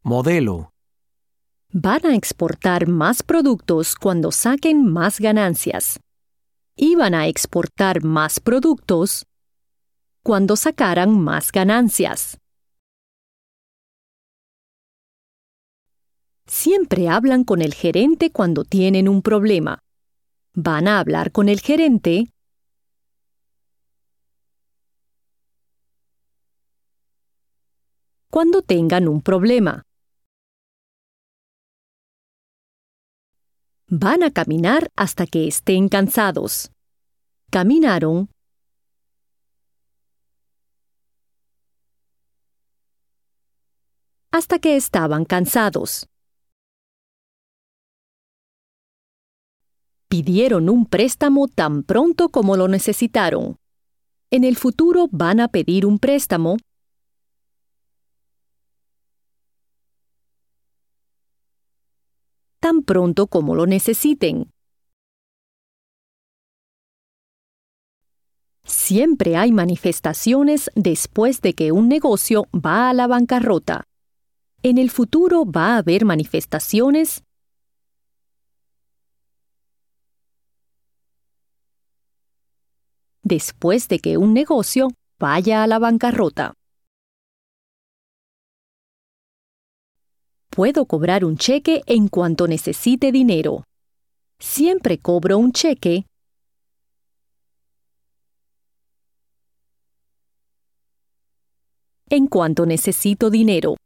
Modelo. Van a exportar más productos cuando saquen más ganancias. Iban a exportar más productos cuando sacaran más ganancias. Siempre hablan con el gerente cuando tienen un problema. Van a hablar con el gerente cuando tengan un problema. Van a caminar hasta que estén cansados. Caminaron. Hasta que estaban cansados. Pidieron un préstamo tan pronto como lo necesitaron. En el futuro van a pedir un préstamo tan pronto como lo necesiten. Siempre hay manifestaciones después de que un negocio va a la bancarrota. En el futuro va a haber manifestaciones después de que un negocio vaya a la bancarrota. Puedo cobrar un cheque en cuanto necesite dinero. Siempre cobro un cheque en cuanto necesito dinero.